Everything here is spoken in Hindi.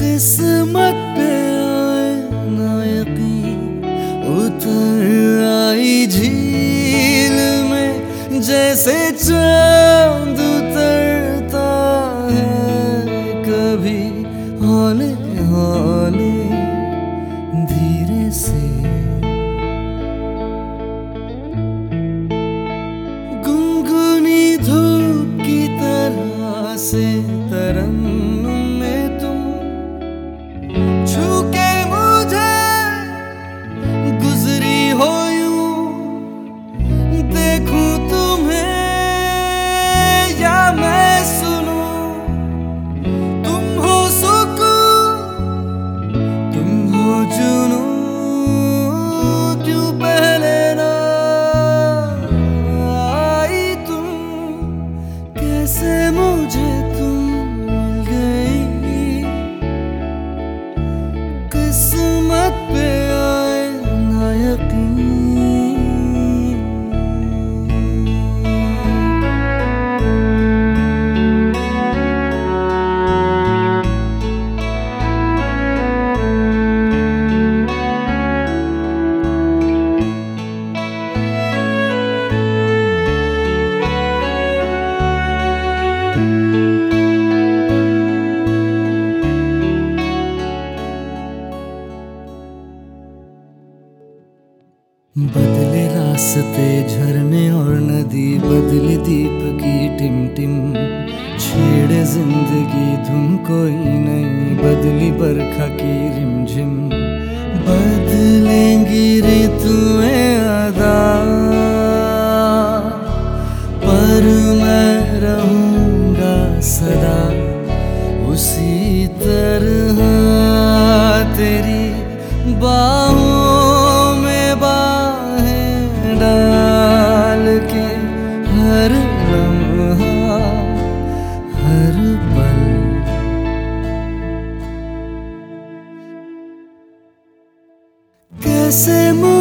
किस्मत पे आए ना यकीन, उतर आई झील में जैसे चांद उतरता है कभी हौले हौले धीरे से। गुनगुनी धूप की तरह से तरन्नुम में तुम छू के मुझे गुजरी हो यूं, देखूं तुम्हें या मैं सुनूं, तुम हो सुकून तुम हो जुनूं, क्यों पहले ना आई तुम, कैसे मुझे तुम मिल गई, किस्मत पे आए ना यकीन। बदले रास्ते झरने और नदी, बदले दीप की टिमटिम, छेड़े जिंदगी धुन कोई नहीं, बदली बरखा की रिमझिम, बदलेंगी ऋतुएं अदा, पर मैं रहूंगा सदा उसी तरह तेरी बाहों में बाहें डाल के, हर लम्हा हर पल कैसे